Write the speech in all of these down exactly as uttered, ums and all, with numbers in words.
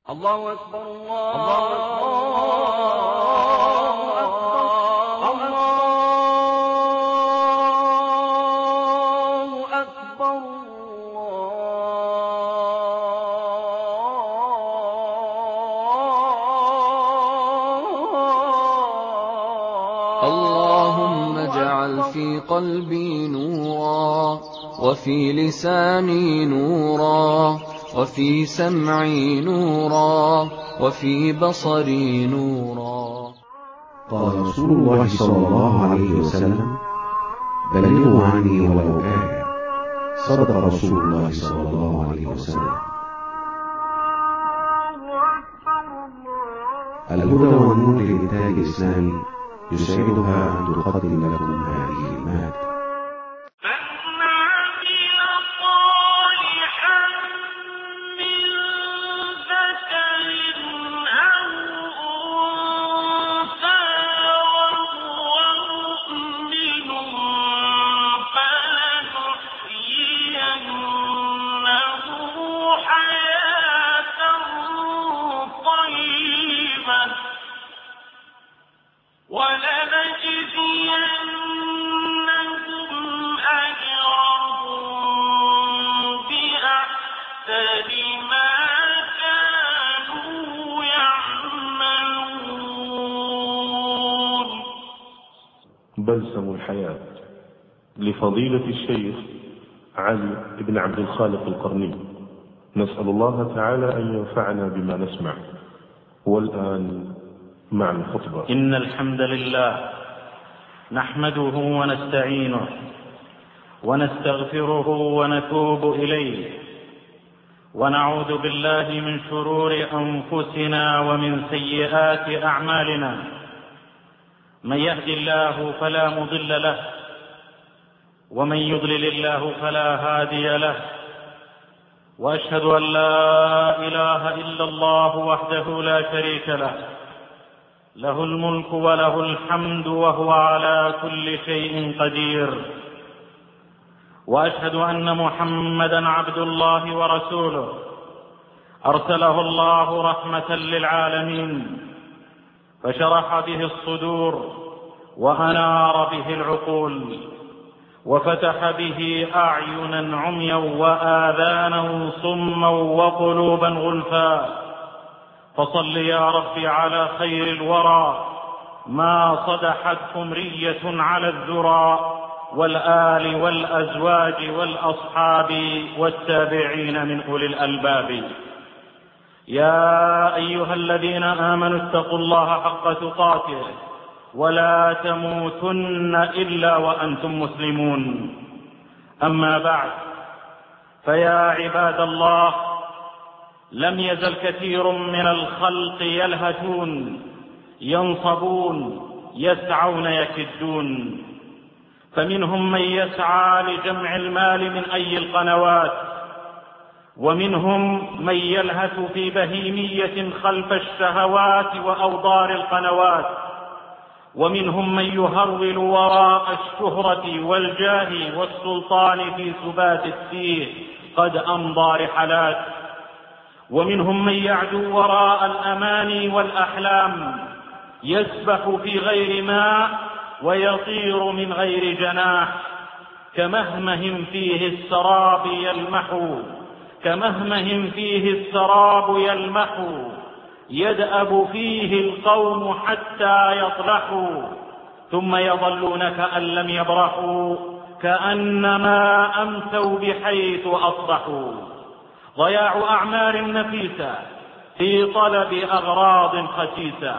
الله أكبر الله أكبر الله أكبر اللهم اجعل في قلبي نورا، وفي لساني نورا، وفي سمعي نورا، وفي بصري نورا. قال رسول الله صلى الله عليه وسلم: بلغوا عني ولو آية. صدق رسول الله صلى الله عليه وسلم. الهدى والنور للإنتاج الإسلامي يسعدها أن تقدم لكم هذه المادة. بلسم الحياة لفضيلة الشيخ علي بن عبد الخالق القرني. نسأل الله تعالى أن ينفعنا بما نسمع. والآن مع الخطبة. إن الحمد لله نحمده ونستعينه ونستغفره ونتوب إليه، ونعوذ بالله من شرور أنفسنا ومن سيئات أعمالنا. من يهد الله فلا مضل له، ومن يضلل الله فلا هادي له، وأشهد أن لا إله إلا الله وحده لا شريك له، له الملك وله الحمد وهو على كل شيء قدير. وأشهد أن محمدا عبد الله ورسوله، أرسله الله رحمة للعالمين، فشرح به الصدور وأنار به العقول، وفتح به أعينا عميا وآذانا صما وقلوبا غلفا. فصل يا رب على خير الورى ما صدحت حمرية على الذرى، والآل والأزواج والأصحاب والتابعين من أولي الألباب. يا أيها الذين آمنوا اتقوا الله حق تقاته ولا تموتن إلا وأنتم مسلمون. أما بعد، فيا عباد الله، لم يزل كثير من الخلق يلهثون ينصبون يسعون يكدون، فمنهم من يسعى لجمع المال من أي القنوات، ومنهم من يلهث في بهيمية خلف الشهوات وأوضار القنوات، ومنهم من يهرول وراء الشهرة والجاه والسلطان في سبات التيه قد أمضى رحلات، ومنهم من يعدو وراء الأماني والأحلام يسبح في غير ماء ويطير من غير جناح، كمهمه فيه السراب يلمح كمهمه فيه السراب يلمح يدأب فيه القوم حتى يطلحوا، ثم يظلون كأن لم يبرحوا كأنما أمسوا بحيث أصبحوا. ضياع أعمار نفيسة في طلب أغراض خسيسة.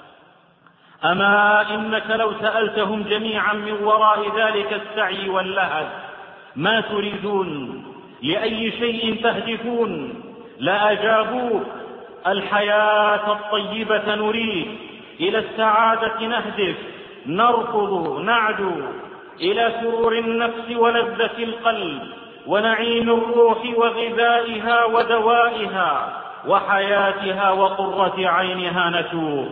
أما إنك لو سألتهم جميعا من وراء ذلك السعي واللهث ما تريدون، لأي شيء تهدفون، لأجابوك: الحياة الطيبة نريد، إلى السعادة نهدف، نركض نعدو إلى سرور النفس ولذة القلب ونعيم الروح وغذائها ودوائها وحياتها وقرة عينها نتوب.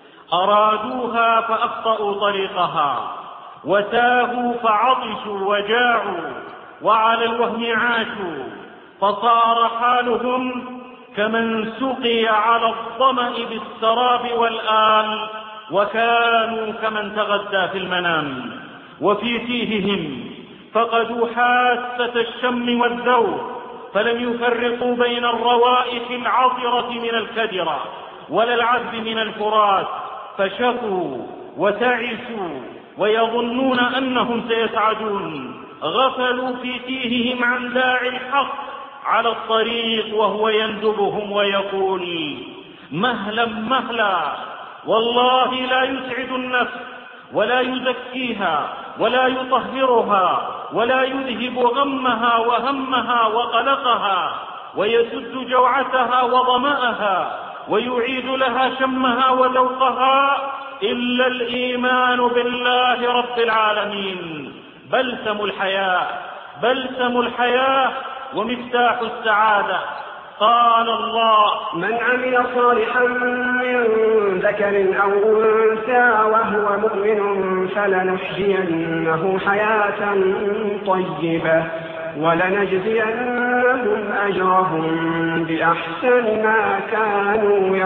أرادوها فأخطأوا طريقها، وتاهوا فعطشوا وجاعوا، وعلى الوهم عاشوا، فصار حالهم كمن سقي على الظمأ بالسراب والآل، وكانوا كمن تغدى في المنام. وفي تيههم فقدوا حاسة الشم والذوق، فلم يفرقوا بين الروائح العطرة من الكدرة ولا العذب من الفرات، فشكوا وتعسوا ويظنون أنهم سيسعدون. غفلوا في تيههم عن داعي الحق على الطريق وهو يندبهم ويقول: مهلا مهلا. والله لا يسعد النفس ولا يزكيها ولا يطهرها ولا يذهب غمها وهمها وقلقها ويسد جوعتها وظمأها ويعيد لها شمها وذوقها إلا الإيمان بالله رب العالمين. بلسم الحياة، بلسم الحياة ومفتاح السعادة. قال الله: من عمل صالحا من ذكر أو أنثى وهو مؤمن فلنحيينه حياة طيبة ولنجزينهم أجرهم بأحسن ما كانوا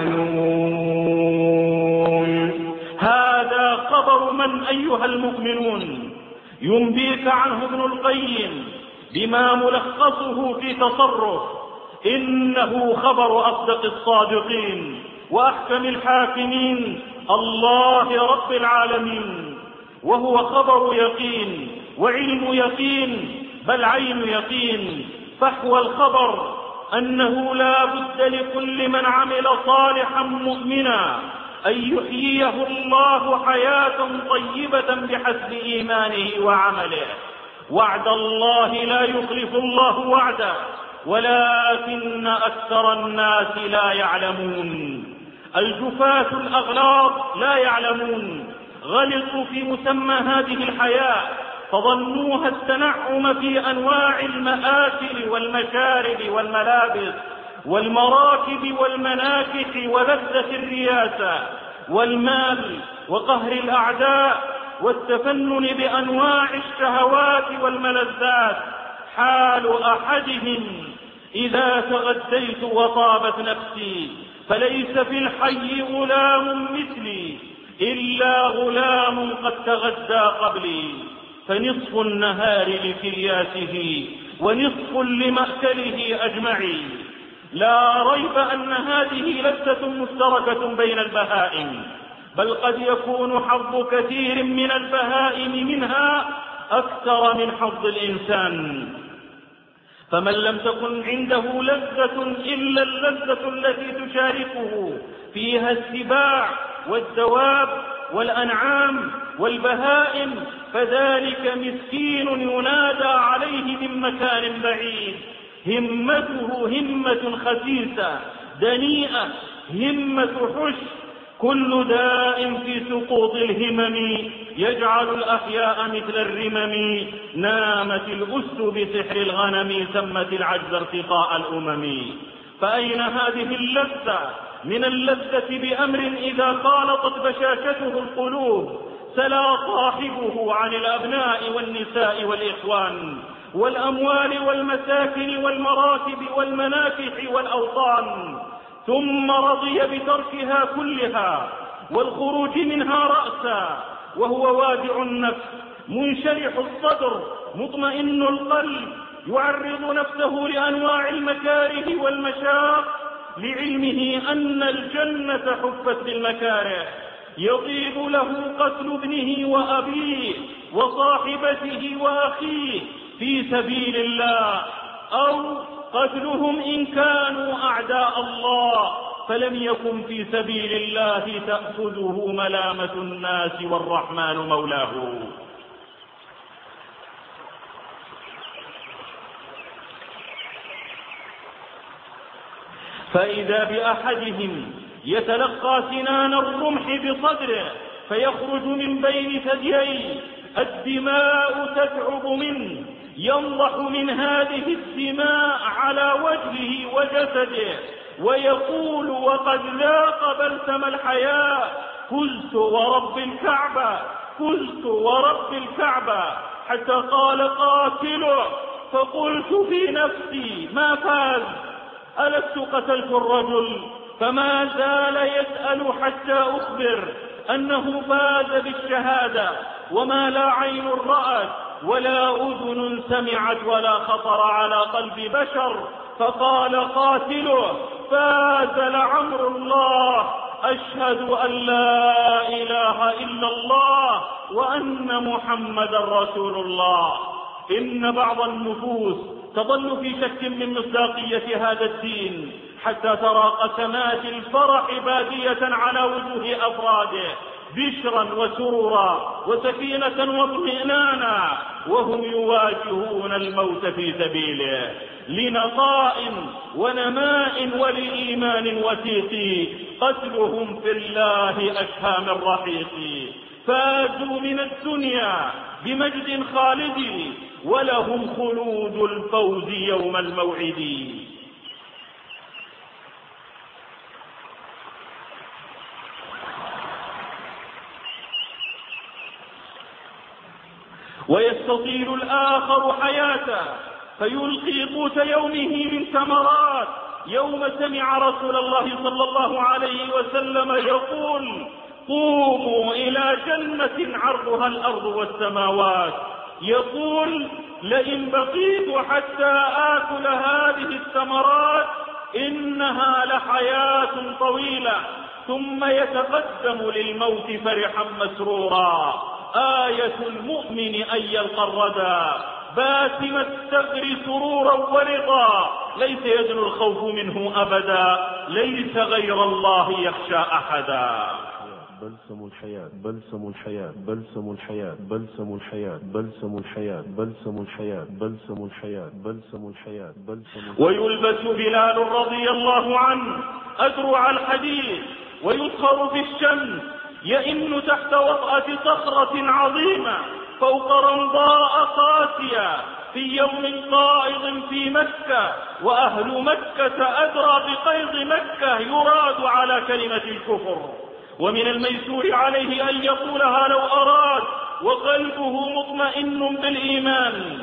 يعملون. هذا خبر من أيها المؤمنون؟ ينبيك عنه ابن القيم بما ملخصه في تصرف: إنه خبر أصدق الصادقين وأحكم الحاكمين، الله رب العالمين. وهو خبر يقين وعلم يقين، بل عين يقين. فحوى الخبر أنه لا بد لكل من عمل صالحا مؤمنا أن يحييه الله حياة طيبة بحسب إيمانه وعمله. وعد الله لا يخلف الله وعده، ولكن أكثر الناس لا يعلمون. الجفاة الأغلاظ لا يعلمون، غلطوا في مسمى هذه الحياة فظنوها التنعم في أنواع المآكل والمشارب والملابس والمراكب والمناكح ولذة الرياسة والمال وقهر الأعداء والتفنن بأنواع الشهوات والملذات. حال أحدهم: إذا تغديت وطابت نفسي فليس في الحي غلام مثلي إلا غلام قد تغدى قبلي. فنصف النهار لكلياته ونصف لمأكله أجمعي. لا ريب أن هذه لذة مشتركة بين البهائم، بل قد يكون حظ كثير من البهائم منها أكثر من حظ الإنسان. فمن لم تكن عنده لذة إلا اللذة التي تشاركه فيها السباع والدواب والأنعام والبهائم، فذلك مسكين ينادى عليه من مكان بعيد. همته همة خسيسة دنيئة، همة حش. كل داء في سقوط الهمم يجعل الأحياء مثل الرمم. نامت الأس بسحر الغنم، سمت العجز ارتقاء الأمم. فأين هذه اللذة من اللذة بأمر إذا خالطت بشاشته القلوب سلا صاحبه عن الأبناء والنساء والإخوان والأموال والمساكن والمراكب والمناكح والأوطان، ثم رضي بتركها كلها والخروج منها رأسا وهو وادع النفس منشرح الصدر مطمئن القلب، يعرض نفسه لأنواع المكاره والمشاق لعلمه أن الجنة حفت بالمكاره. يطيب له قتل ابنه وأبيه وصاحبته وأخيه في سبيل الله، أو قتلهم إن كانوا أعداء الله، فلم يكن في سبيل الله تأخذه ملامة الناس والرحمن مولاه. فإذا بأحدهم يتلقى سنان الرمح بصدره فيخرج من بين ثدييه الدماء تتعب منه، ينضح من هذه الدماء على وجهه وجسده ويقول وقد لاق بلسم الحياة: فزت ورب الكعبة، فزت ورب الكعبة. حتى قال قاتله: فقلت في نفسي ما فاز، ألست قتلت الرجل؟ فما زال يسأل حتى أخبر أنه فاز بالشهادة، وما لا عين رأت ولا أذن سمعت ولا خطر على قلب بشر. فقال قاتله: فاز لعمر الله، أشهد أن لا إله إلا الله وأن محمدا رسول الله. إن بعض النفوس تظل في شك من مصداقية هذا الدين حتى ترى قسمات الفرح بادية على وجوه أفراده، بشرا وسرورا وسكينة واطمئنانا، وهم يواجهون الموت في سبيله، لنقاء ونماء ولإيمان وثيق. قتلهم في الله أشهى من رحيق. فازوا من الدنيا بمجد خالد، ولهم خلود الفوز يوم الموعد. ويستطيل الآخر حياته فيلقي قوت يومه من ثمرات. يوم سمع رسول الله صلى الله عليه وسلم يقول: قوموا إلى جنة عرضها الأرض والسماوات، يقول: لئن بقيت حتى آكل هذه الثمرات إنها لحياة طويلة. ثم يتقدم للموت فرحا مسرورا. آية المؤمن أن يلقى الردى باسم الثغر سرورا ورضا، ليس يدنو الخوف منه أبدا، ليس غير الله يخشى أحدا. بلسم الحياة بلسم الحياة بلسم الحياة بلسم الحياة بلسم الحياة بلسم الحياة بلسم الحياة بلسم الحياة بلسم. ويلبس بلال رضي الله عنه أدرع الحديد ويسخر في الشمس، يئن تحت وطأة صخرة عظيمة فوق رمضاء قاسية في يوم قائض في مكة، وأهل مكة أدرى بقيض مكة يراد على كلمة الكفر. ومن الميسور عليه أن يقولها لو أراد وقلبه مطمئن بالإيمان،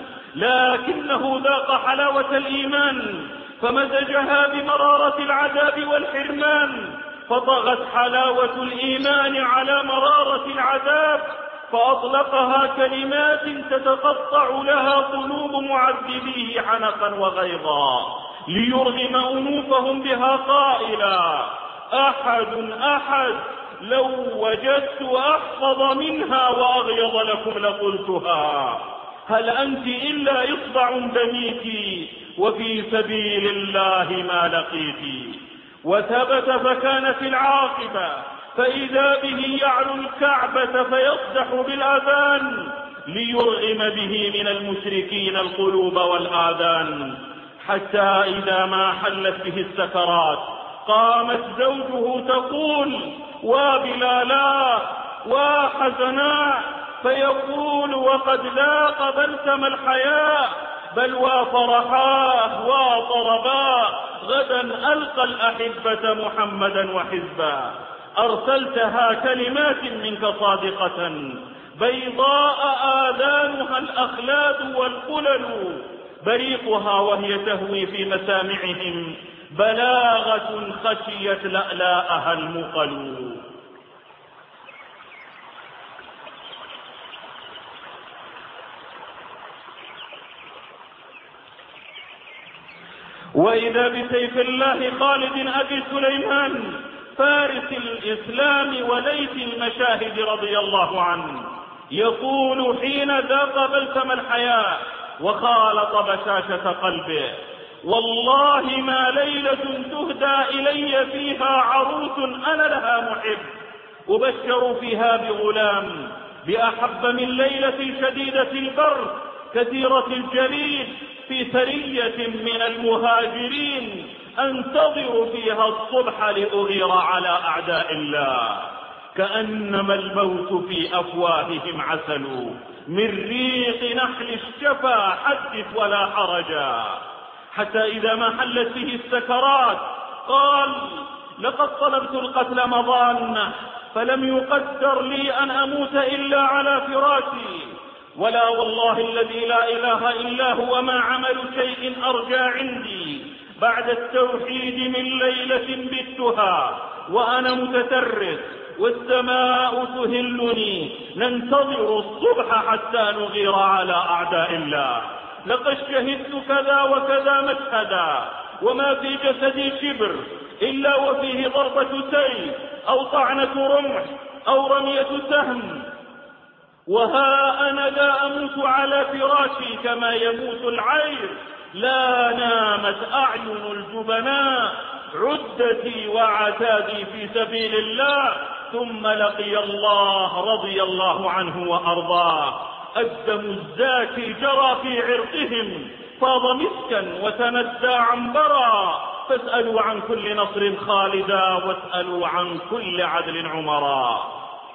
لكنه ذاق حلاوة الإيمان فمزجها بمرارة العذاب والحرمان، فطغت حلاوة الإيمان على مرارة العذاب، فأطلقها كلمات تتقطع لها قلوب معذبيه حنقا وغيظا، ليرغم أنوفهم بها قائلا: أحد أحد لو وجدت أحفظ منها وأغيظ لكم لقلتها، هل أنت إلا إصبع دميك وفي سبيل الله ما لقيت. وثبت فكانت العاقبة، فإذا به يعلو الكعبة فيصدح بالآذان ليرغم به من المشركين القلوب والآذان، حتى إذا ما حلت به السكرات قامت زوجه تقول: وبلالا وحزنا، فيقول: وقد لاق بلسم الحياة، بل وفرحاه وطرباه، غدا ألقى الأحبة محمدا وحزبا. أرسلتها كلمات منك صادقة بيضاء آذانها الأخلاد والقلل، بريقها وهي تهوي في مسامعهم بلاغة خشيت لألاءها المقل. وإذا بسيف الله خالد أبي سليمان فارس الإسلام وليث المشاهد رضي الله عنه يقول حين ذاق بلسم الحياة وخالط بشاشة قلبه: والله ما ليلة تهدى إلي فيها عروس أنا لها محب، أبشر فيها بغلام بأحب من ليلة شديدة البرد كثيرة الجليد في سرية من المهاجرين أنتظر فيها الصبح لأغير على أعداء الله، كأنما الموت في أفواههم عسل من ريق نحل الشفا، حدث ولا حرجا. حتى إذا ما حلت به السكرات قال: لقد طلبت القتل مضانة فلم يقدر لي أن أموت إلا على فراشي، ولا والله الذي لا إله إلا هو ما عمل شيء أرجى عندي بعد التوحيد من ليلة بتها وأنا متترس والسماء تهلني، ننتظر الصبح حتى نغير على أعداء الله. لقد شهدت كذا وكذا مشهدا، وما في جسدي شبر إلا وفيه ضربة سيف أو طعنة رمح أو رمية سهم، وها أنا لا أموت على فراشي كما يموت العير. لا نامت أعين الجبناء، عدتي وعتادي في سبيل الله، ثم لقي الله رضي الله عنه وأرضاه. الدم الزاكي جرى في عرقهم، فاض مسكا وتندى عنبرا، فاسألوا عن كل نصر خالدا واسألوا عن كل عدل عمرا.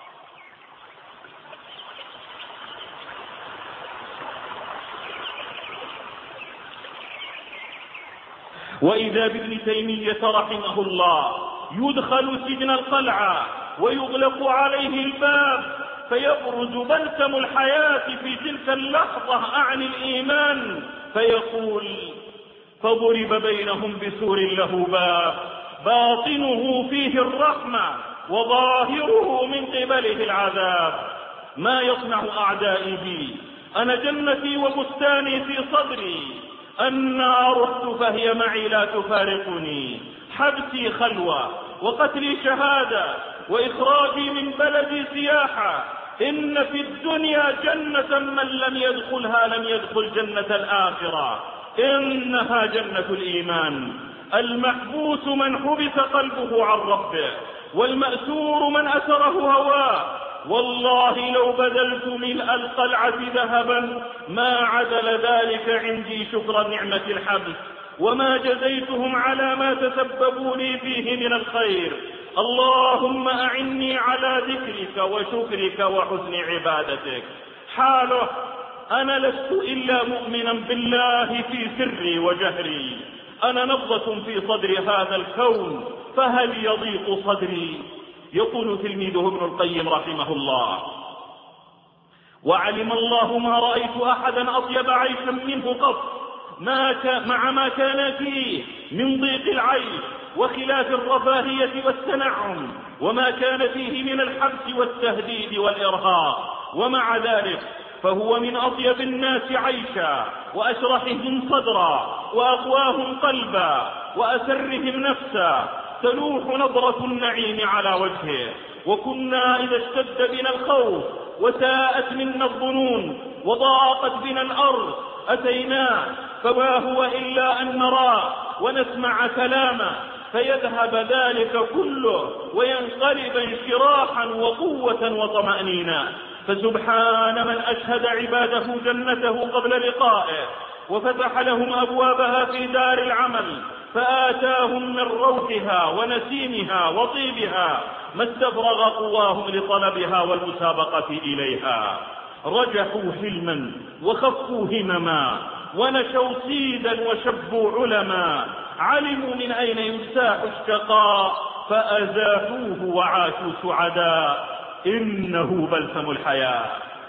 وإذا بابن تيمية رحمه الله يدخل سجن القلعة ويغلق عليه الباب، فيبرز بلسم الحياة في تلك اللحظة أعني الإيمان، فيقول: فضرب بينهم بسور له باب باطنه فيه الرحمة وظاهره من قبله العذاب. ما يصنع أعدائي بي؟ أنا جنتي وبستاني في صدري، النار رحت فهي معي لا تفارقني، حبسي خلوة وقتلي شهادة وإخراجي من بلدي سياحة. إن في الدنيا جنة من لم يدخلها لم يدخل جنة الآخرة، إنها جنة الإيمان. المحبوس من حبس قلبه عن ربه، والمأسور من أسره هواه. والله لو بذلت ملء القلعة ذهبا ما عدل ذلك عندي شكر نعمة الحبس، وما جزيتهم على ما تسببوا لي فيه من الخير. اللهم أعني على ذكرك وشكرك وحسن عبادتك. حاله: أنا لست إلا مؤمنا بالله في سري وجهري، أنا نبضة في صدر هذا الكون، فهل يضيق صدري؟ يقول تلميذه ابن القيم رحمه الله: وعلم الله ما رأيت أحدا أطيب عيشا منه قط، ما مع ما كان فيه من ضيق العيش وخلاف الرفاهية والتنعم، وما كان فيه من الحبس والتهديد والإرهاق، ومع ذلك فهو من أطيب الناس عيشا وأشرحهم صدرا وأقواهم قلبا وأسرهم نفسا، تلوح نظرة النعيم على وجهه. وكنا إذا اشتد بنا الخوف وساءت منا الظنون وضاقت بنا الأرض أتيناه، فما هو إلا أن نرى ونسمع كلامه فيذهب ذلك كله وينقلب انشراحا وقوة وطمأنينة. فسبحان من أشهد عباده جنته قبل لقائه وفتح لهم أبوابها في دار العمل، فآتاهم من روحها ونسيمها وطيبها ما استفرغ قواهم لطلبها والمسابقة إليها. رجحوا حلما وخفوا همما ونشوا سيدا وشبوا علما، علموا من أين يستاح الشقاء فأزاحوه وعاشوا سعداء، إنه بلسم الحياة.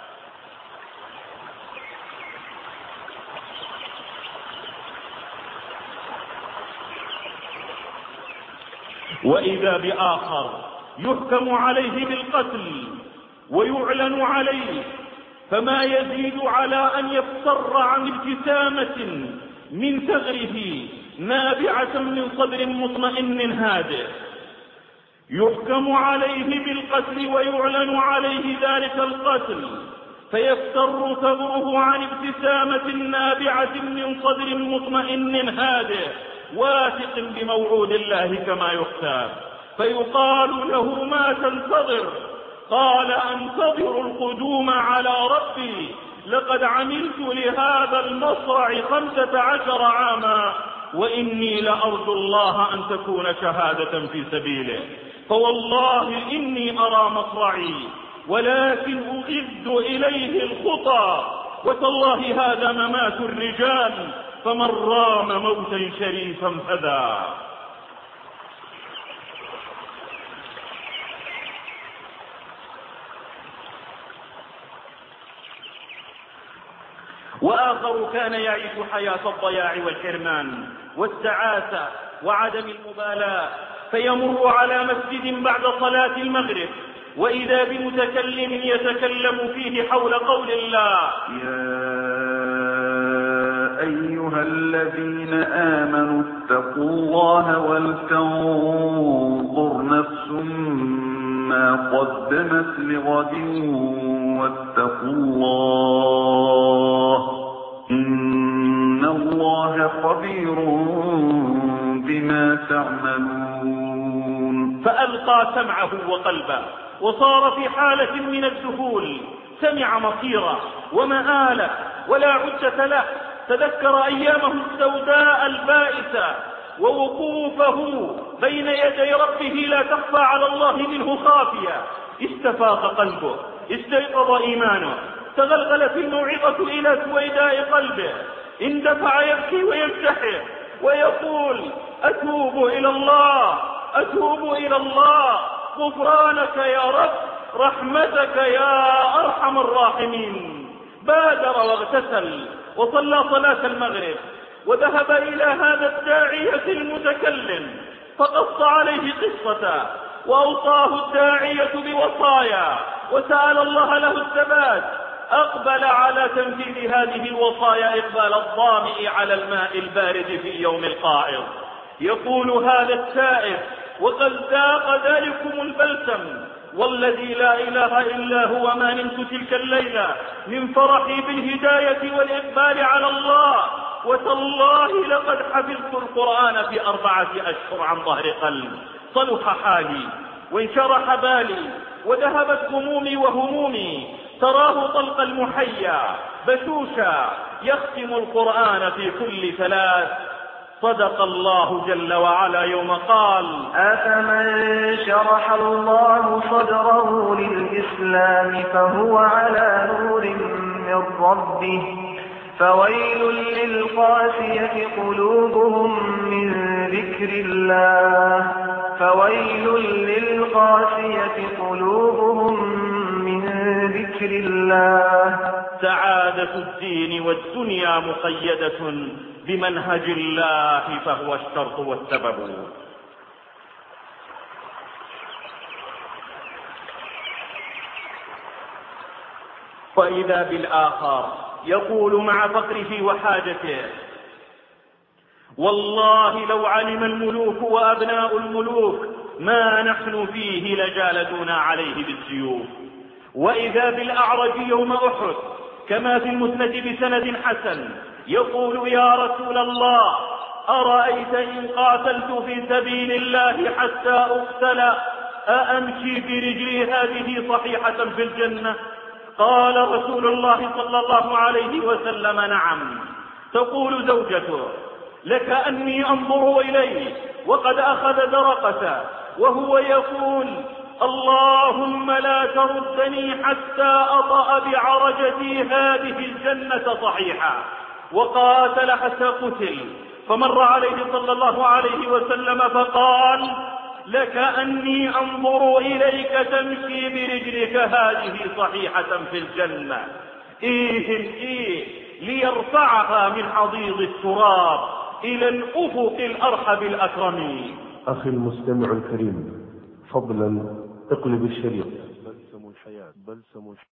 وإذا بآخر يحكم عليه بالقتل ويعلن عليه، فما يزيد على أن يفطر عن ابتسامة من ثغره نابعة من صدر مطمئن هادئ. يحكم عليه بالقتل ويعلن عليه ذلك القتل، فيفتر ثغره عن ابتسامة نابعة من صدر مطمئن هادئ واثق بموعود الله كما يختار، فيقال له: ما تنتظر؟ قال: أنتظر القدوم على ربي، لقد عملت لهذا المصرع خمسة عشر عاما، وإني لأرجو الله أن تكون شهادة في سبيله، فوالله إني أرى مصرعي ولكن أغد إليه الخطى، وتالله هذا ممات الرجال، فمن رام موتا شريفا فذا. وآخر كان يعيش حياة الضياع والحرمان، والتعاسة وعدم المبالاة، فيمر على مسجد بعد صلاة المغرب وإذا بمتكلم يتكلم فيه حول قول الله: يا أيها الذين آمنوا اتقوا الله ولتنظر نفس ما قدمت لغد واتقوا الله إن الله خبير بما تعملون. فألقى سمعه وقلبه وصار في حالة من الذهول، سمع مصيره ومآله ولا عدة له، تذكر أيامه السوداء البائسة ووقوفه بين يدي ربه لا تخفى على الله منه خافية. استفاق قلبه، استيقظ إيمانه، تغلغلت الموعظة إلى سويداء قلبه، اندفع يبكي وينتحر ويقول: أتوب إلى الله، أتوب إلى الله، غفرانك يا رب، رحمتك يا أرحم الراحمين. بادر واغتسل وصلى صلاة المغرب وذهب إلى هذا الداعية المتكلم فقص عليه قصته وأوصاه الداعية بوصايا وسأل الله له الثبات. أقبل على تنفيذ هذه الوصايا إقبال الظامئ على الماء البارد في يوم القائض. يقول هذا السائر وقد ذاق ذلكم البلسم: والذي لا إله إلا هو ما نمت تلك الليلة من فرحي بالهداية والإقبال على الله، وتالله لقد حفظت القرآن في أربعة أشهر عن ظهر قلب. صلح حالي وانشرح بالي وذهبت همومي وهمومي. تراه طلق المحيا بشوشا يختم القرآن في كل ثلاث. صدق الله جل وعلا يوم قال: أفمن شرح الله صدره للإسلام فهو على نور من ربه فويل للقاسية قلوبهم من ذكر الله فويل للقاسية قلوبهم من ذكر الله. سعادة الدين والدنيا مقيدة بمنهج الله فهو الشرط والسبب. وإذا بالآخر يقول مع فقره وحاجته: والله لو علم الملوك وأبناء الملوك ما نحن فيه لجالدونا عليه بالسيوف. وإذا بالأعرج يوم أحد كما في المسند بسند حسن يقول: يا رسول الله، أرأيت إن قاتلت في سبيل الله حتى أقتل أأمشي برجلي هذه صحيحة في الجنة؟ قال رسول الله صلى الله عليه وسلم: نعم. تقول زوجته: لكأني أنظر إليه وقد أخذ درقته وهو يقول: اللهم لا تردني حتى أطأ بعرجتي هذه الجنة صحيحة. وقاتل حتى قتل، فمر عليه صلى الله عليه وسلم فقال: لكأني أنظر إليك تمشي برجلك هذه صحيحة في الجنة. إيه إيه ليرفعها من حضيض التراب إلى الأفق الأرحب الأكرم. أخي المستمع الكريم، فضلا اقلب الشريط. بلسم الحياة بلسم الحياة.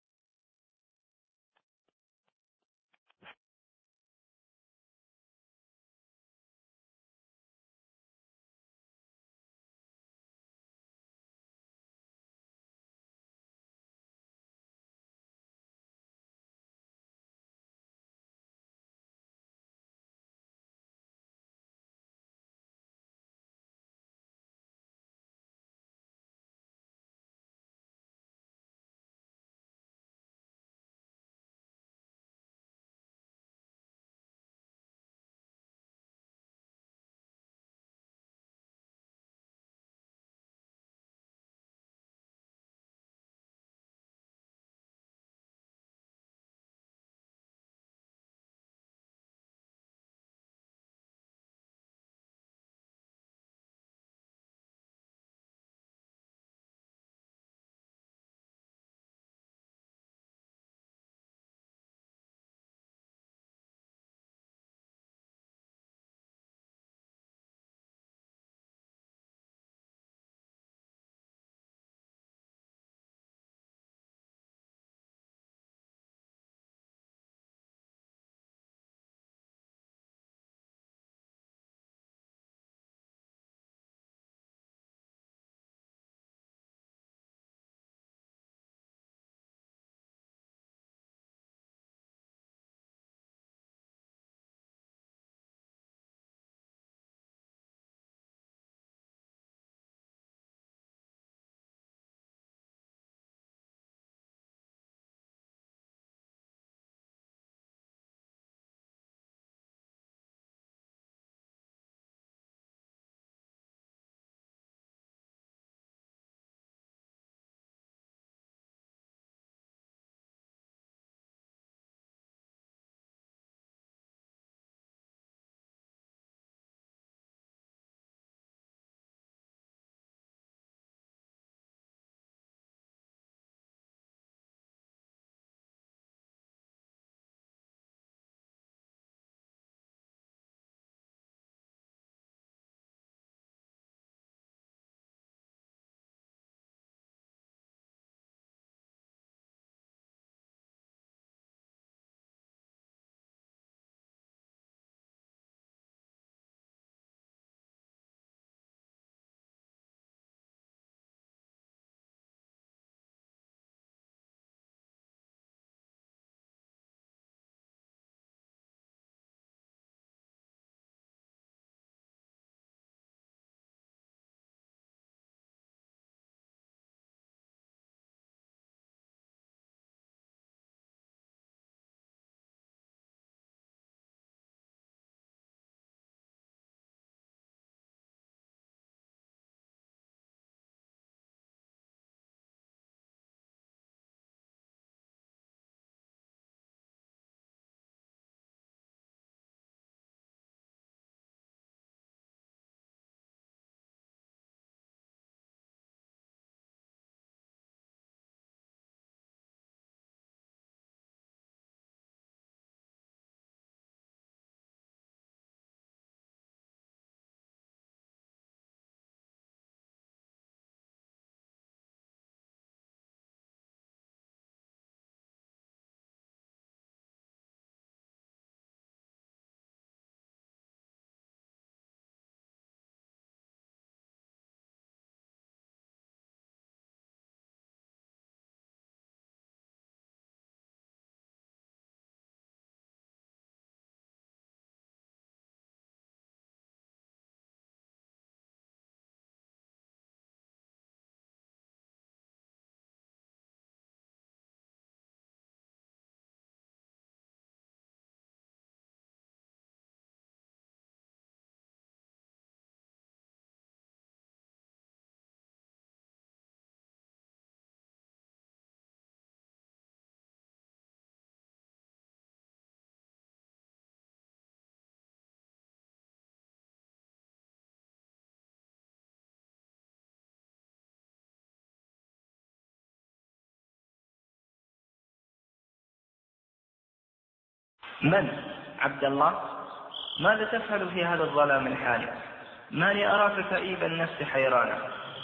من؟ عبد الله؟ ماذا تفعل في هذا الظلام الحالي؟ ما لي أراك كئيب النفس حيرانا.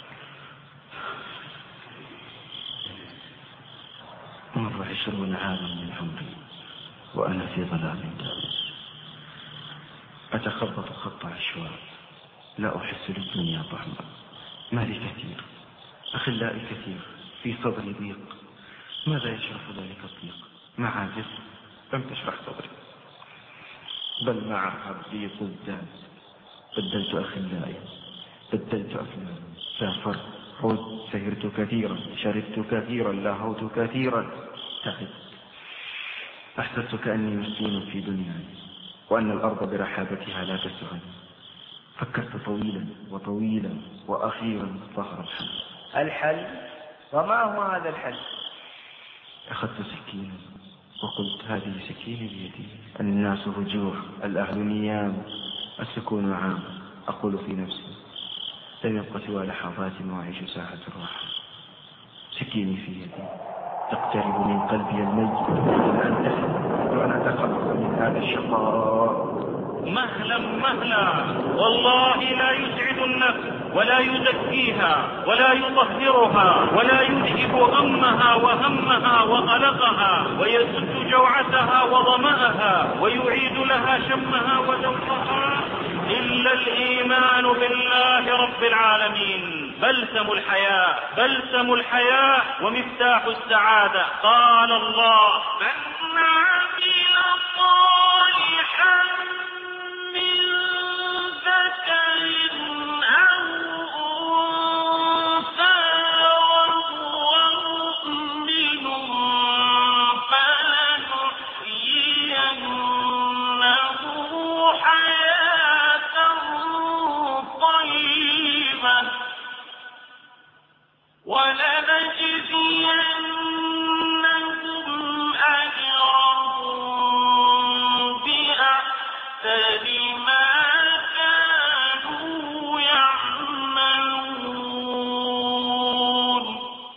مر عشرون عاما من عمري وأنا في ظلام دائم، أتخبط خط عشواء، لا أحس للدنيا طعما. مالي كثير، أخلائي كثير، في صدري ضيق. ماذا يشرح ذلك الضيق؟ معازف لم تشرح صدري، بل معها الضيق ازداد. بدلت أخلائي، بدلت أفلام، سافرت، عدت، سهرت كثيرا، شربت كثيرا، لاهوت كثيرا، تعبت. أحسست كأني مسكين في دنياي، وأن الأرض برحابتها لا تسعني. فكرت طويلا وطويلا، وأخيرا ظهر الحل. الحل؟ وما هو هذا الحل؟ أخذت سكينا وقلت هذه سكيني بيدي. الناس هجوع، الأهل نيام، السكون عام. أقول في نفسي لم يبق سوى لحظات وأعيش ساعة الراحة. سكيني في يدي تقترب من قلبي الميت أن تحل وأن أتخلص من هذا الشقاء. مهلا مهلا، والله لا يسعد النفس ولا يزكيها ولا يطهرها ولا يذهب غمها وهمها وقلقها ويسد جوعتها وظمأها ويعيد لها شمها وذوقها إلا الإيمان بالله رب العالمين. بلسم الحياة، بلسم الحياة ومفتاح السعادة. قال الله: من عمل صالحا من ذكر أو أنثى وهو مؤمن فلنحيينه حياة طيبة ولنجزينهم أجرهم بأحسن ما كانوا يعملون.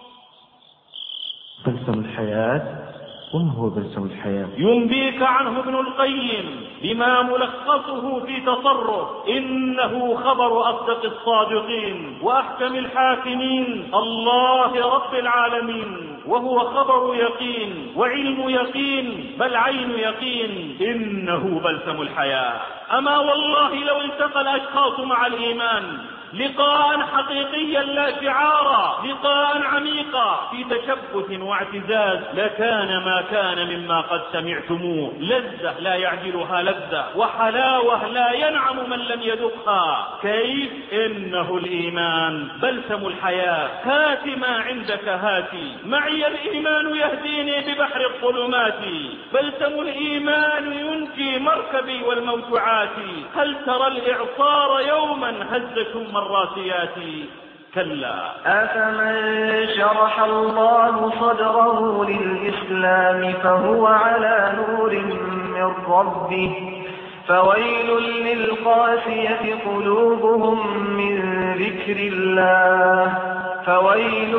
بلسم الحياة. وما هو بلسم الحياة؟ ينبيك عنه ابن القيم بما ملخصه في تصرف: إنه خبر أصدق الصادقين وأحكم الحاكمين، الله رب العالمين، وهو خبر يقين وعلم يقين بل عين يقين. إنه بلسم الحياة. أما والله لو التقى الأشخاص مع الإيمان لقاء حقيقيا لا شعارا، لقاء عميقا في تشبث واعتزاز، لكان ما كان مما قد سمعتموه. لذة لا يعجلها لذة، وحلاوة لا ينعم من لم يذقها. كيف؟ إنه الإيمان بلسم الحياة. هات ما عندك هاتي، معي الإيمان يهديني ببحر الظلمات، بلسم الإيمان ينجي مركبي والموجعات. هل ترى الإعصار يوما هزكم الراسيات؟ كلا. أفمن شرح الله صدره للإسلام فهو على نور من ربه فويل للقاسية قلوبهم من ذكر الله فويل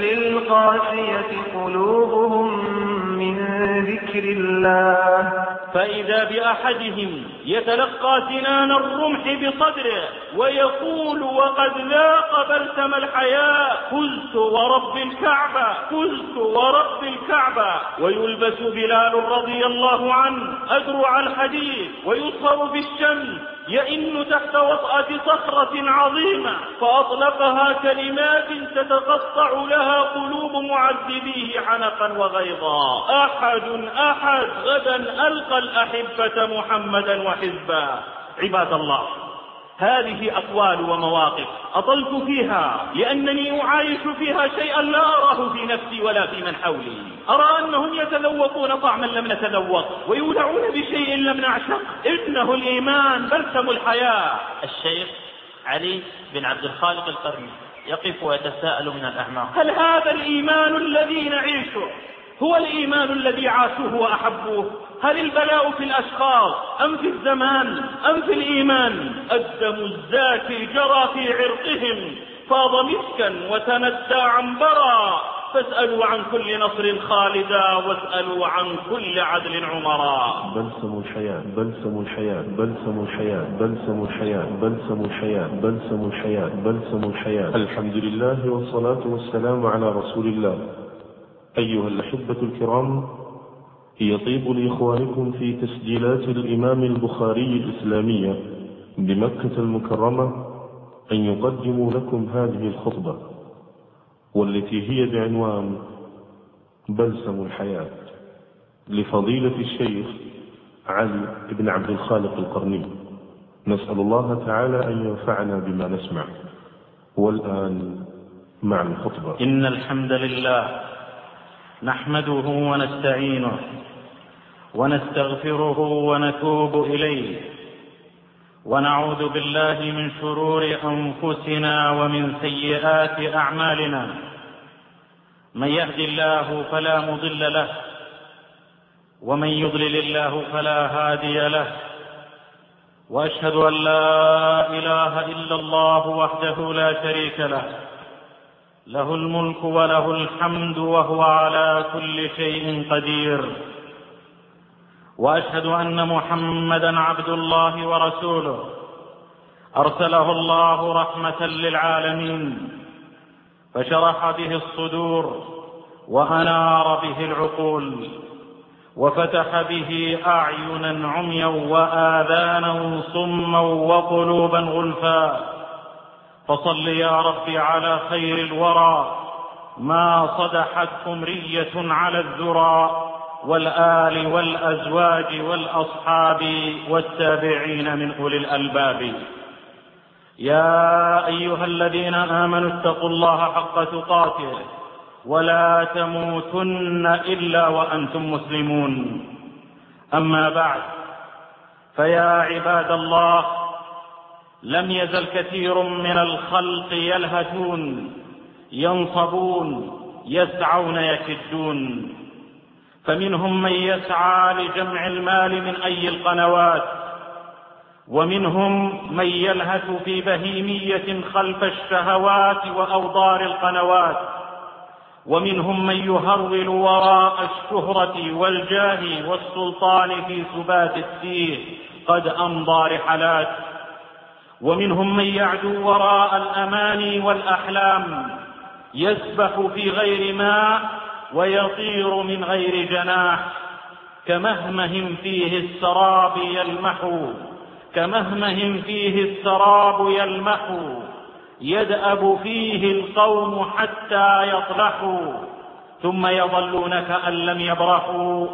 للقاسية قلوبهم من ذكر الله. فإذا بأحدهم يتلقى سنان الرمح بصدره ويقول وقد ذاق بلسم الحياة: فزت ورب الكعبة، فزت ورب الكعبة. ويلبس بلال رضي الله عنه أدرع الحديد ويصهر في الشمس، يئن تحت وطأة صخرة عظيمة، فأطلقها كلمات تتقطع لها قلوب معذبيه حنقا وغيظا: أحد أحد غدا ألقى الأحبة محمدا وحزبا. عباد الله، هذه أقوال ومواقف أطلت فيها لأنني أعايش فيها شيئا لا أراه في نفسي ولا في من حولي. أرى أنهم يتذوقون طعما لم نتذوق ويولعون بشيء لم نعشق. إنه الإيمان بلسم الحياة. الشيخ علي بن عبد الخالق القرني يقف ويتساءل من الأعماق: هل هذا الإيمان الذي نعيشه هو الإيمان الذي عاشوه وأحبوه؟ هل البلاء في الأشخاص أم في الزمان أم في الإيمان؟ الدم الزاكي جرى في عرقهم، فاض مسكا وتندى عنبرا، فاسألوا عن كل نصر خالدا واسألوا عن كل عدل عمرا. بلسم الحياة بلسم الحياة بلسم الحياة بلسم الحياة بلسم الحياة بلسم الحياة بلسم الحياة. الحمد لله والصلاة والسلام على رسول الله. أيها الأحبة الكرام، يطيب لإخوانكم في تسجيلات الإمام البخاري الإسلامية بمكة المكرمة أن يقدموا لكم هذه الخطبة، والتي هي بعنوان بلسم الحياة، لفضيلة الشيخ علي بن عبد الخالق القرني. نسأل الله تعالى أن ينفعنا بما نسمع. والآن مع الخطبة. إن الحمد لله نحمده ونستعينه ونستغفره ونتوب إليه، ونعوذ بالله من شرور أنفسنا ومن سيئات أعمالنا. من يهد الله فلا مضل له، ومن يضلل الله فلا هادي له، وأشهد أن لا إله إلا الله وحده لا شريك له، له الملك وله الحمد وهو على كل شيء قدير. وأشهد أن محمدًا عبد الله ورسوله، أرسله الله رحمة للعالمين، فشرح به الصدور وأنار به العقول، وفتح به أعينا عميا وآذانا صما وقلوبا غلفا. فصل يا رب على خير الورى ما صدحت قمرية على الذرى، والآل والأزواج والأصحاب والتابعين من أولي الألباب. يا أيها الذين آمنوا اتقوا الله حق تقاته ولا تموتن إلا وأنتم مسلمون. أما بعد، فيا عباد الله، لم يزل كثير من الخلق يلهثون ينصبون يسعون يكدون، فمنهم من يسعى لجمع المال من أي القنوات، ومنهم من يلهث في بهيمية خلف الشهوات وأوضار القنوات، ومنهم من يهرول وراء الشهرة والجاه والسلطان في سبات السير قد أمضى رحلات، ومنهم من يعدو وراء الأماني والأحلام، يسبح في غير ماء ويطير من غير جناح، كمهمه فيه السراب يلمح كمهمه فيه السراب يلمح يدأب فيه القوم حتى يطلحوا، ثم يظلون كأن لم يبرحوا،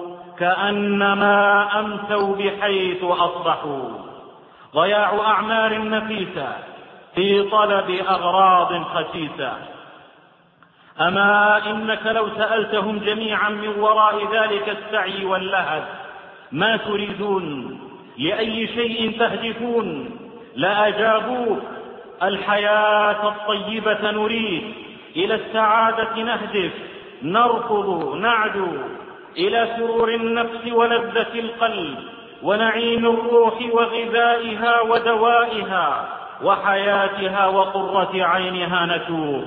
كأنما أمسوا بحيث أصبحوا. ضياع أعمار نفيسة في طلب أغراض خسيسة. أما إنك لو سألتهم جميعا من وراء ذلك السعي واللهث ما تريدون، لأي شيء تهدفون، لأجابوك: الحياة الطيبة نريد، إلى السعادة نهدف، نركض نعدو إلى سرور النفس ولذة القلب ونعيم الروح وغذائها ودوائها وحياتها وقرة عينها نتوب.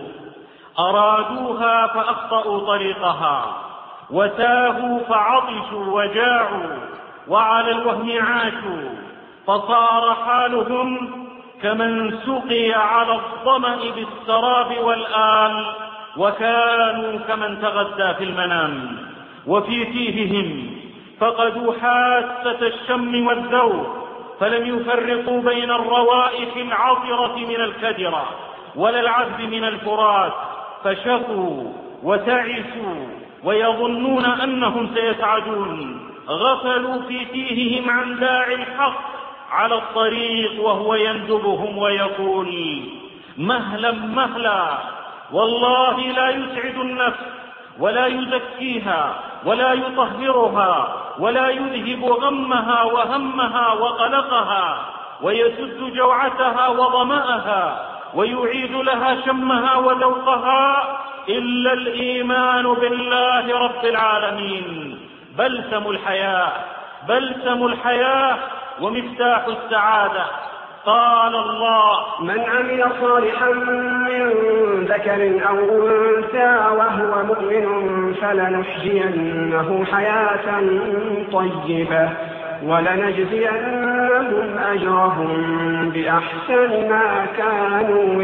أرادوها فأخطأوا طريقها، وتاهوا فعطشوا وجاعوا، وعلى الوهم عاشوا، فصار حالهم كمن سقي على الظمأ بالسراب والآل، وكانوا كمن تغدى في المنام. وفي تيههم فقدوا حاسة الشم والذوق، فلم يفرقوا بين الروائح العطرة من الكدرة ولا العذب من الفرات، فشقوا وتعسوا ويظنون أنهم سيسعدون. غفلوا في تيههم عن داعي الحق على الطريق وهو يندبهم ويقول: مهلا مهلا. والله لا يسعد النفس ولا يزكيها ولا يطهرها ولا يذهب غمها وهمها وقلقها، ويسد جوعتها وظمأها، ويعيد لها شمها وذوقها، إلا الإيمان بالله رب العالمين. بلسم الحياة بلسم الحياة ومفتاح السعادة. قال الله: من عمل صالحا من ذكر أو أنثى وهو مؤمن فلنحيينه حياة طيبة ولنجزينهم أجرهم بأحسن ما كانوا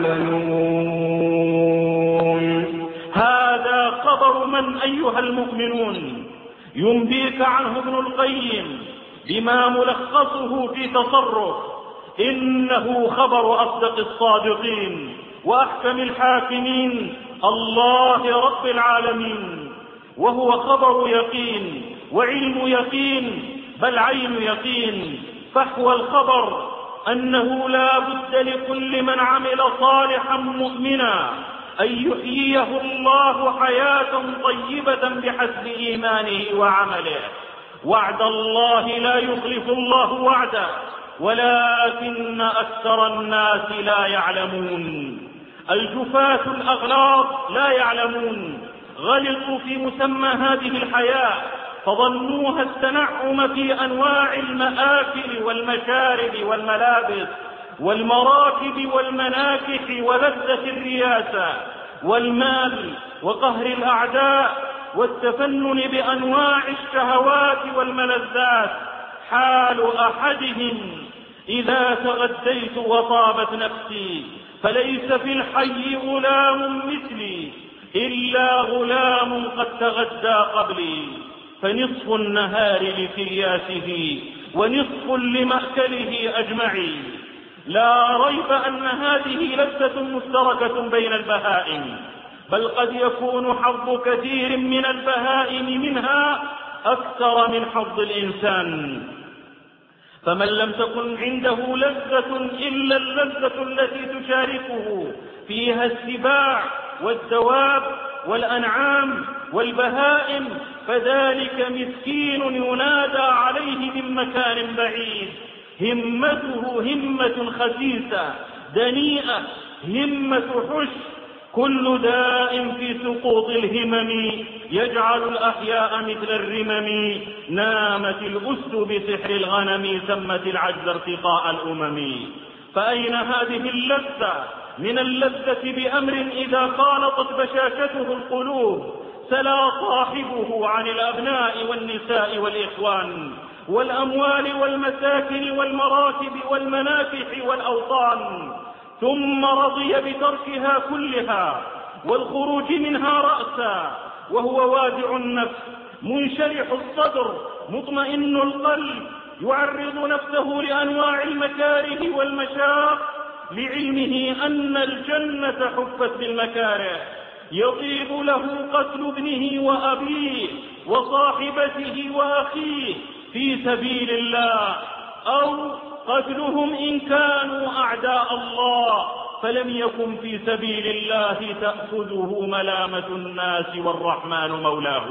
يعملون. هذا خبر من أيها المؤمنون ينبيك عنه ابن القيم بما ملخصه في تصرف. إنه خبر أصدق الصادقين وأحكم الحاكمين الله رب العالمين، وهو خبر يقين وعلم يقين بل عين يقين. فحوى الخبر أنه لا بد لكل من عمل صالحا مؤمنا أن يحييه الله حياة طيبة بحسب إيمانه وعمله. وعد الله لا يخلف الله وعده ولكن أكثر الناس لا يعلمون. الجفاة الأغلاط لا يعلمون، غلطوا في مسمى هذه الحياة فظنوها التنعم في أنواع المآكل والمشارب والملابس والمراكب والمناكح ولذة الرياسة والمال وقهر الأعداء والتفنن بأنواع الشهوات والملذات. حال أحدهم إذا تغديت وطابت نفسي فليس في الحي غلام مثلي إلا غلام قد تغدى قبلي، فنصف النهار لكياسه ونصف لمأكله أجمعي. لا ريب أن هذه لذة مشتركة بين البهائم، بل قد يكون حظ كثير من البهائم منها أكثر من حظ الإنسان. فمن لم تكن عنده لذة إلا اللذة التي تشاركه فيها السباع والدواب والأنعام والبهائم فذلك مسكين ينادى عليه من مكان بعيد. همته همة خسيسة دنيئة، همة حش. كل داء في سقوط الهمم يجعل الأحياء مثل الرمم. نامت الأسد بسحر الغنم سمت العجز ارتقاء الأمم. فأين هذه اللذة من اللذة بأمر إذا خالطت بشاشته القلوب سلا صاحبه عن الأبناء والنساء والإخوان والأموال والمساكن والمراكب والمناكح والأوطان، ثم رضي بتركها كلها والخروج منها رأسا وهو وادع النفس منشرح الصدر مطمئن القلب يعرض نفسه لأنواع المكاره والمشاق لعلمه أن الجنة حفت بالمكاره. يطيب له قتل ابنه وأبيه وصاحبته وأخيه في سبيل الله، أو قتلهم إن كانوا أعداء الله فلم يكن في سبيل الله تأخذه ملامة الناس والرحمن مولاه.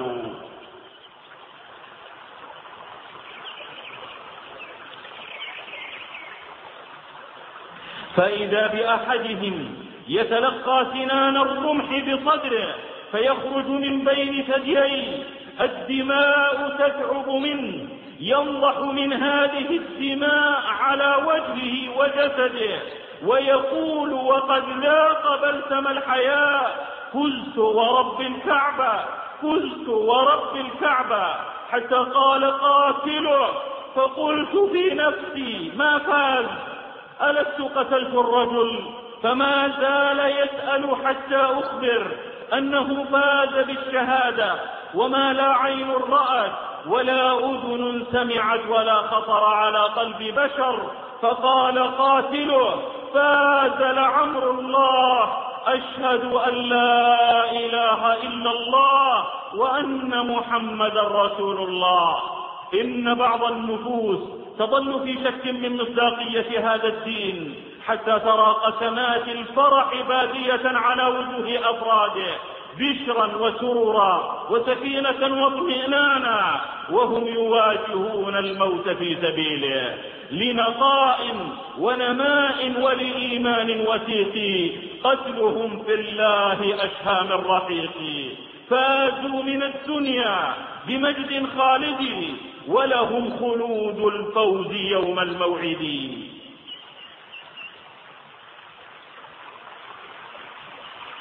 فإذا بأحدهم يتلقى سنان الرمح بصدره فيخرج من بين ثدييه الدماء تتعب منه، ينضح من هذه الدماء على وجهه وجسده ويقول وقد ذاق بلسم الحياة: فزت ورب الكعبة، فزت ورب الكعبة. حتى قال قاتله فقلت في نفسي ما فاز، ألست قتلت الرجل؟ فما زال يسأل حتى أخبر أنه فاز بالشهادة، وما لا عين رأت ولا أذن سمعت ولا خطر على قلب بشر. فقال قاتله: فاز لعمر الله، أشهد أن لا إله إلا الله وأن محمد رسول الله. إن بعض النفوس تظل في شك من مصداقية هذا الدين حتى ترى قسمات الفرح بادية على وجوه أفراده بشرا وسرورا وسكينة واطمئنانا وهم يواجهون الموت في سبيله، لنقاء ونماء ولإيمان وثيق. قتلهم في الله أشهى من رحيق. فازوا من الدنيا بمجد خالد ولهم خلود الفوز يوم الموعد.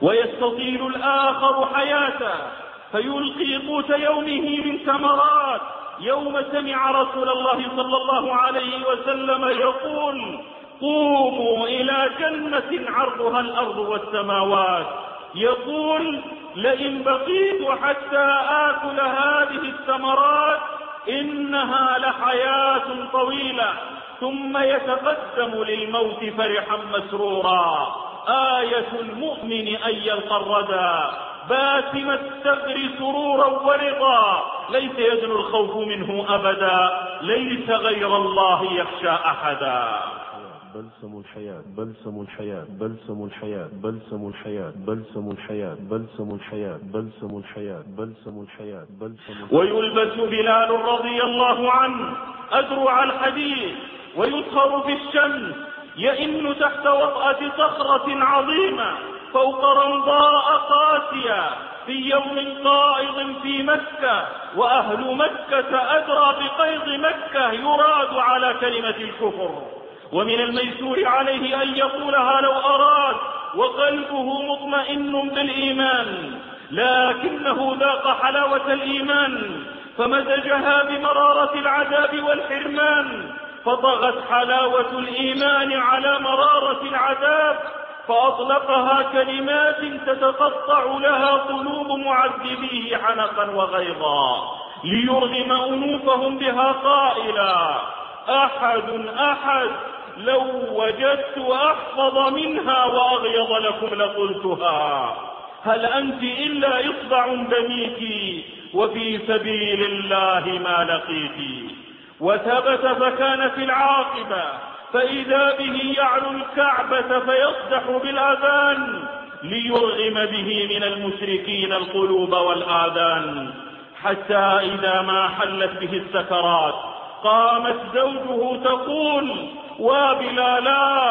ويستطيل الآخر حياته فيلقي قوت يومه من ثمرات. يوم سمع رسول الله صلى الله عليه وسلم يقول: قوموا إلى جنة عرضها الأرض والسماوات، يقول: لئن بقيت حتى آكل هذه الثمرات إنها لحياة طويلة. ثم يتقدم للموت فرحا مسرورا. آية المؤمن أن يلقى الردى باسم الثغر سرورا ورضا، ليس يدنو الخوف منه أبدا، ليس غير الله يخشى أحدا. بلسم الحياة بلسم الحياة بلسم الحياة بلسم الحياة بلسم الحياة بلسم الحياة بلسم الحياة بلسم الحياة بلسم. ويلبس بلال رضي الله عنه أدرع الحديد ويسهر في الشمس، يئن تحت وطأة صخرة عظيمة فوق رمضاء قاسية في يوم قائض في مكة، وأهل مكة أدرى بقيض مكة يراد على كلمة الكفر. ومن الميسور عليه أن يقولها لو أراد وقلبه مطمئن بالإيمان، لكنه ذاق حلاوة الإيمان فمزجها بمرارة العذاب والحرمان، فطغت حلاوة الإيمان على مرارة العذاب فأطلقها كلمات تتقطع لها قلوب معذبيه حنقا وغيظا، ليرغم أنوفهم بها قائلا: أحد أحد لو وجدت أحفظ منها وأغيظ لكم لقلتها، هل أنت إلا إصبع دميك وفي سبيل الله ما لقيت. وثبت فكان في العاقبة فإذا به يعلو الكعبة فيصدح بالأذان ليرغم به من المشركين القلوب والآذان، حتى إذا ما حلت به السكرات قامت زوجه تقول: وبلالا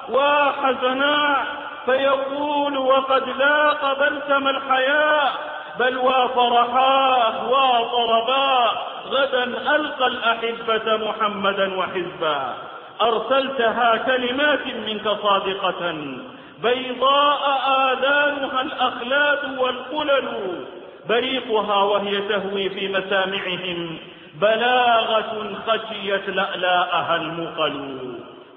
وحزنا، فيقول: وقد لاق بلسم الحياة بل وفرحاه وطرباه، غدا ألقى الأحبة محمدا وحزبا. أرسلتها كلمات منك صادقة بيضاء آذانها الأخلاد والقلل، بريقها وهي تهوي في مسامعهم بلاغة خشيت لألاءها المقل.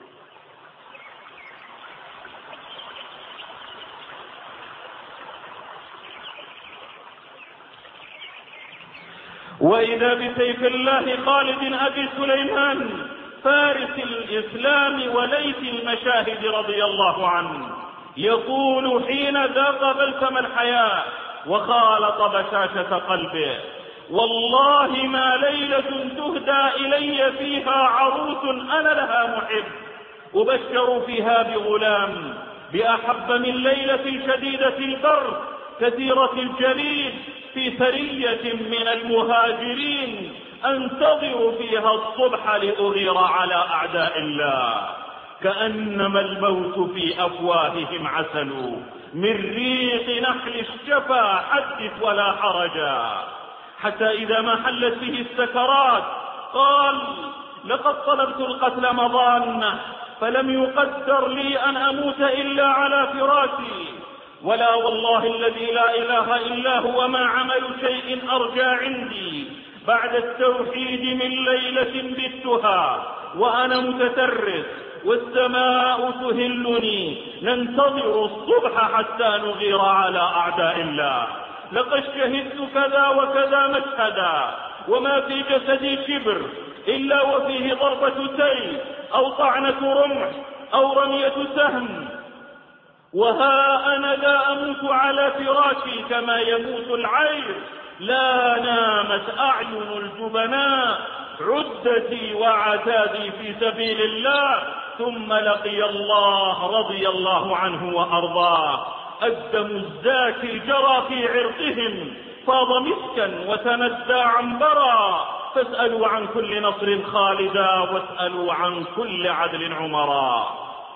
وإذا بسيف الله خالد أبي سليمان فارس الإسلام وليث المشاهد رضي الله عنه يقول حين ذاق بلسم الحياة وخالط بشاشة قلبه: والله ما ليلة تهدى إلي فيها عروس أنا لها محب، أبشر فيها بغلام بأحب من ليلة شديدة البرد كثيرة الجليد في سرية من المهاجرين أنتظر فيها الصبح لأغير على أعداء الله، كأنما الموت في أفواههم عسل من ريق نحل الشفا حدث ولا حرجا. حتى إذا ما حلت به السكرات قال: لقد طلبت القتل مضانة فلم يقدر لي أن أموت إلا على فراشي، ولا والله الذي لا إله إلا هو ما عمل شيء أرجى عندي بعد التوحيد من ليلة بتها وأنا متترس والسماء تهلني ننتظر الصبح حتى نغير على أعداء الله. لقد شهدت كذا وكذا مشهدا وما في جسدي شبر إلا وفيه ضربة سيف أو طعنة رمح أو رمية سهم، وها أنا لا أموت على فراشي كما يموت العير، لا نامت أعين الجبناء، عدتي وعتادي في سبيل الله، ثم لقي الله رضي الله عنه وأرضاه. الدم الزاكي جرى في عرقهم فاض مسكا وتندى عنبرا، فاسألوا عن كل نصر خالدا واسألوا عن كل عدل عمرا.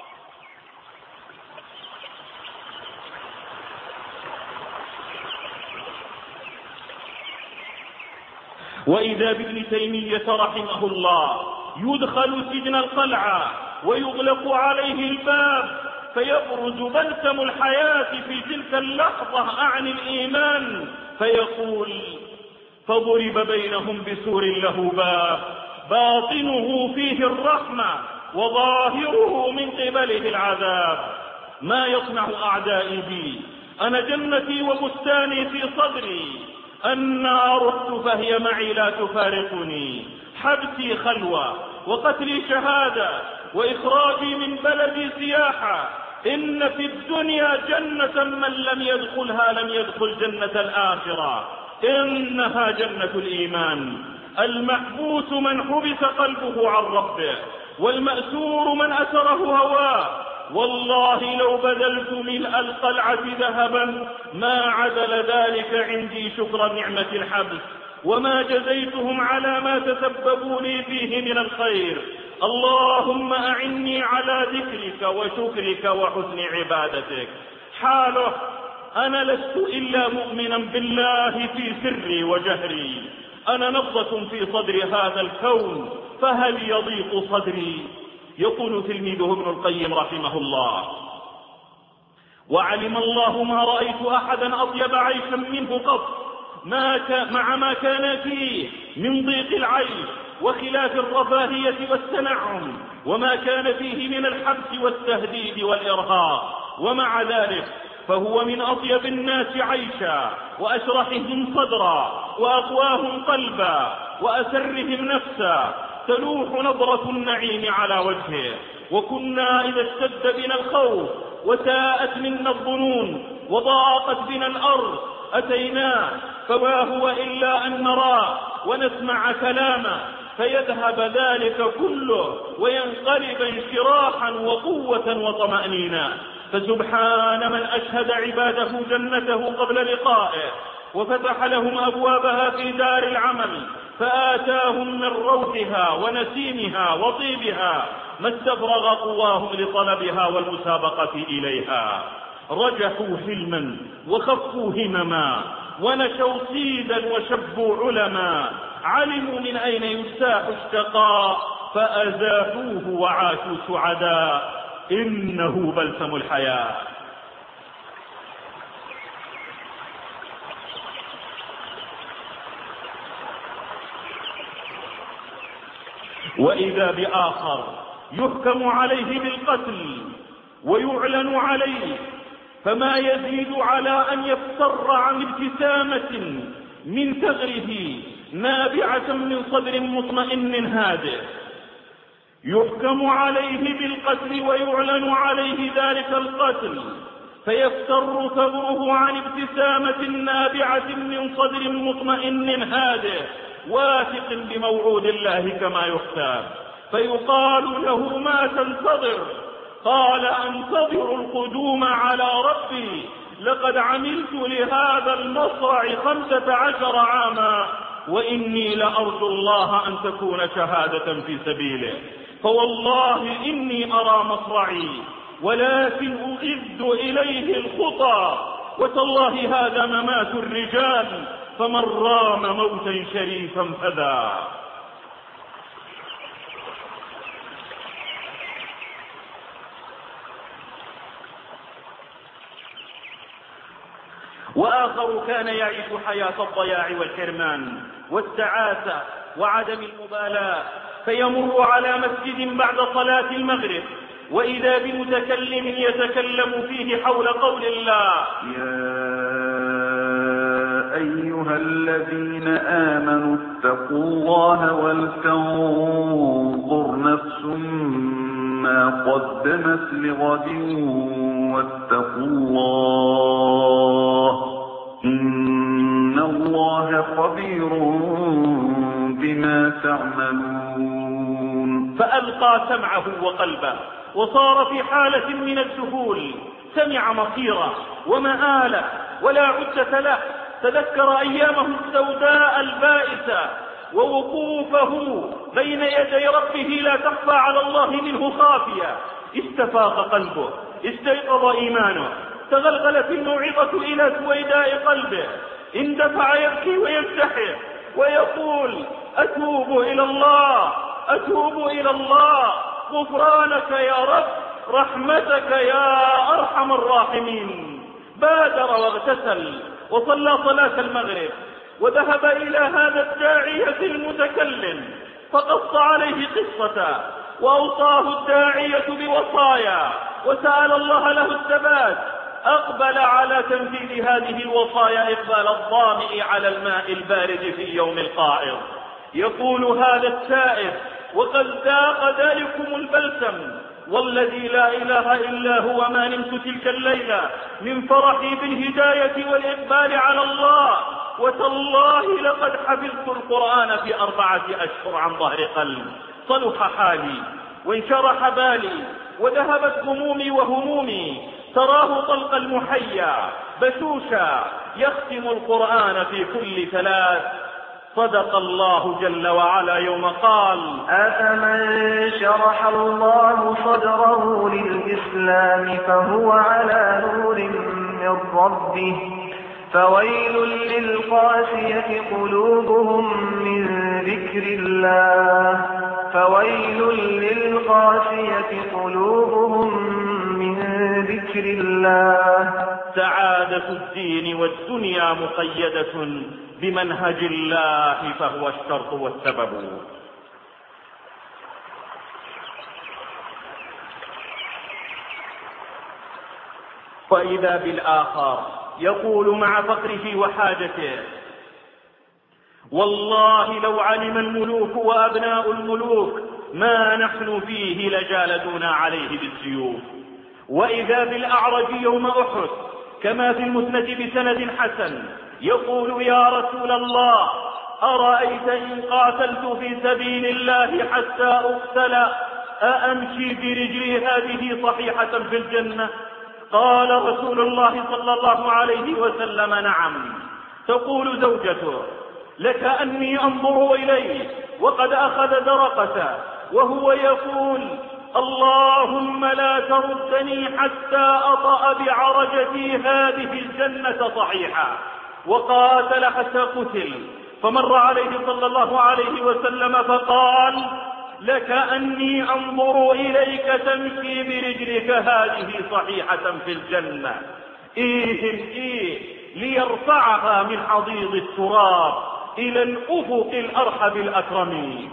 وإذا بابن تيمية رحمه الله يدخل سجن القلعة ويغلق عليه الباب فيبرز بلسم الحياة في تلك اللحظة عن الإيمان فيقول: فضرب بينهم بسور له باب باطنه فيه الرحمة وظاهره من قبله العذاب. ما يصنع أعدائي بي؟ أنا جنتي وبستاني في صدري، النار رحت فهي معي لا تفارقني، حبسي خلوة وقتلي شهادة وإخراجي من بلدي سياحة. إن في الدنيا جنة من لم يدخلها لم يدخل جنة الآخرة، إنها جنة الإيمان. المحبوس من حبس قلبه عن ربه، والمأسور من أسره هواه. والله لو بذلت ملء القلعة ذهبا ما عدل ذلك عندي شكر نعمة الحبس، وما جزيتهم على ما تسببوا لي فيه من الخير. اللهم أعني على ذكرك وشكرك وحسن عبادتك. حاله: أنا لست إلا مؤمنا بالله في سري وجهري، أنا نبضة في صدر هذا الكون، فهل يضيق صدري؟ يقول تلميذه ابن القيم رحمه الله: وعلم الله ما رأيت أحدا أطيب عيشا منه قط، ما مع ما كان فيه من ضيق العيش وخلاف الرفاهية والتنعم، وما كان فيه من الحبس والتهديد والإرهاق، ومع ذلك فهو من أطيب الناس عيشا وأشرحهم صدرا وأقواهم قلبا وأسرهم نفسا، تلوح نظرة النعيم على وجهه. وكنا إذا اشتد بنا الخوف وساءت منا الظنون وضاقت بنا الأرض أتيناه، فما هو إلا أن نراه ونسمع كلامه فيذهب ذلك كله وينقلب انشراحا وقوة وطمأنينة. فسبحان من أشهد عباده جنته قبل لقائه وفتح لهم أبوابها في دار العمل، فآتاهم من روحها ونسيمها وطيبها ما استفرغ قواهم لطلبها والمسابقة إليها. رجحوا حلما وخفوا همما ونشوا صيدا وشبوا علما، علموا من أين يستاح الشقاء فأزاحوه وعاشوا سعداء، إنه بلسم الحياة. وإذا بآخر يحكم عليه بالقتل ويعلن عليه، فما يزيد على أن يفتر عن ابتسامة من ثغره نابعة من صدر مطمئن هادئ. يحكم عليه بالقتل ويعلن عليه ذلك القتل، فيفتر ثغره عن ابتسامة نابعة من صدر مطمئن هادئ واثق بموعود الله كما يحساب، فيقال له: ما تنتظر؟ قال: أنتظر القدوم على ربي، لقد عملت لهذا المصرع خمسة عشر عاما، وإني لأرجو الله أن تكون شهادة في سبيله، فوالله إني أرى مصرعي ولكن أغد إليه الخطى، وتالله هذا ممات الرجال، فمن رام موتا شريفا فذا. وآخر كان يعيش حياة الضياع والحرمان والتعاسة وعدم المبالاة، فيمر على مسجد بعد صلاة المغرب وإذا بمتكلم يتكلم فيه حول قول الله: يا أيها الذين آمنوا اتقوا الله ولتنظر نفس ما قدمت لغد واتقوا الله إن الله خبير بما تعملون. فألقى سمعه وقلبه وصار في حالة من الذهول، سمع مصيره ومآله ولا عدة له، تذكر أيامه السوداء البائسة ووقوفه بين يدي ربه لا تخفى على الله منه خافية. استفاق قلبه، استيقظ إيمانه، تغلغلت الموعظة إلى سويداء قلبه، اندفع يبكي وينتحر ويقول: أتوب إلى الله، أتوب إلى الله، غفرانك يا رب، رحمتك يا أرحم الراحمين. بادر واغتسل وصلى صلاة المغرب، وذهب إلى هذا الداعية المتكلم فقص عليه قصة، وأوصاه الداعية بوصايا وسأل الله له الثبات. أقبل على تنفيذ هذه الوصايا إقبال الظامئ على الماء البارد في يوم القائض. يقول هذا السائل وقد ذاق ذلكم البلسم والذي لا إله إلا هو ما نمت تلك الليلة من فرحي بالهداية والإقبال على الله، وتالله لقد حفظت القرآن في أربعة أشهر عن ظهر قلب. صلح حالي وانشرح بالي وذهبت همومي وهمومي. تراه طلق المحيا بشوشا يختم القرآن في كل ثلاث. صدق الله جل وعلا يوم قال: أفمن شرح الله صدره للإسلام فهو على نور من ربه فويل للقاسية قلوبهم من ذكر الله فويل للقاسية قلوبهم من ذكر الله. سعادة الدين والدنيا مقيدة بمنهج الله فهو الشرط والسبب. وإذا بالآخر يقول مع فقره وحاجته: والله لو علم الملوك وأبناء الملوك ما نحن فيه لجالدونا عليه بالسيوف. وإذا بالأعرج يوم أحد كما في المسند بسند حسن يقول: يا رسول الله، أرأيت إن قاتلت في سبيل الله حتى أقتل أأمشي برجلي هذه صحيحة في الجنة؟ قال رسول الله صلى الله عليه وسلم: نعم. تقول زوجته: لكأني أنظر إليه وقد أخذ درقته وهو يقول: اللهم لا تردني حتى أطأ بعرجتي هذه الجنة صحيحة. وقاتل حتى قتل، فمر عليه صلى الله عليه وسلم فقال: لكأني أنظر إليك تمشي برجلك هذه صحيحة في الجنة. إيه إيه ليرفعها من حضيض التراب إلى الأفق الأرحب الأكرم.